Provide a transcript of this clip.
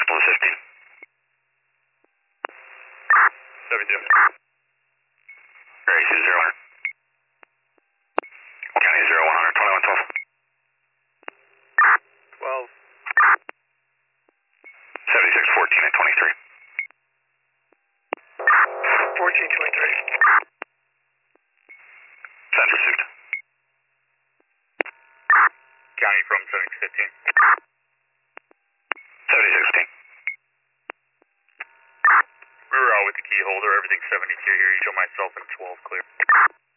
sample is 15. 72. Gray, 0 County 0 100, 21 12. 12. 76 14 and 23. 14, 23. Send received. County from 7615. 76 15. We were out with the key holder, everything's 72 here, you show myself in 12 clear.